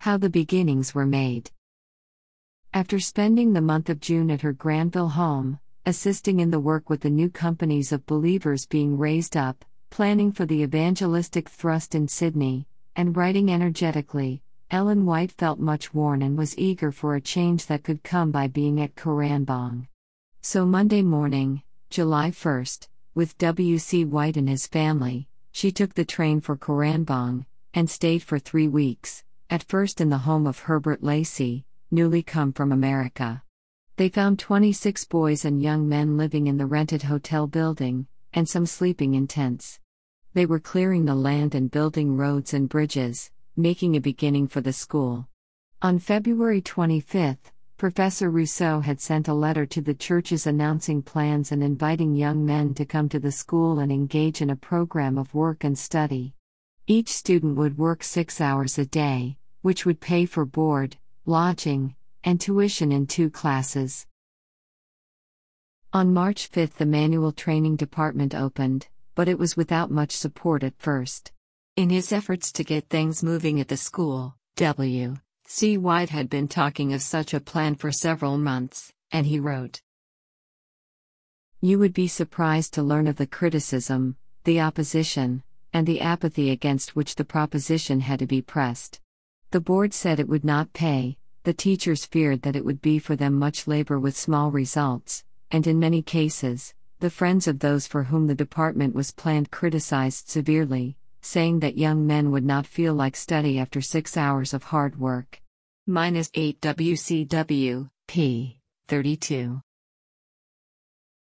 How the beginnings were made. After spending the month of June at her Granville home, assisting in the work with the new companies of believers being raised up, planning for the evangelistic thrust in Sydney, and writing energetically, Ellen White felt much worn and was eager for a change that could come by being at Koranbong. So Monday morning, July 1st, with W.C. White and his family, she took the train for Koranbong, and stayed for 3 weeks, at first in the home of Herbert Lacey, newly come from America. They found 26 boys and young men living in the rented hotel building, and some sleeping in tents. They were clearing the land and building roads and bridges, making a beginning for the school. On February 25, Professor Rousseau had sent a letter to the churches announcing plans and inviting young men to come to the school and engage in a program of work and study. Each student would work 6 hours a day, which would pay for board, lodging, and tuition in 2 classes. On March 5 the manual training department opened, but it was without much support at first. In his efforts to get things moving at the school, W.C. White had been talking of such a plan for several months, and he wrote, "You would be surprised to learn of the criticism, the opposition, and the apathy against which the proposition had to be pressed. The board said it would not pay, the teachers feared that it would be for them much labor with small results, and in many cases, the friends of those for whom the department was planned criticized severely, saying that young men would not feel like study after 6 hours of hard work." -8 WCW, p. 32.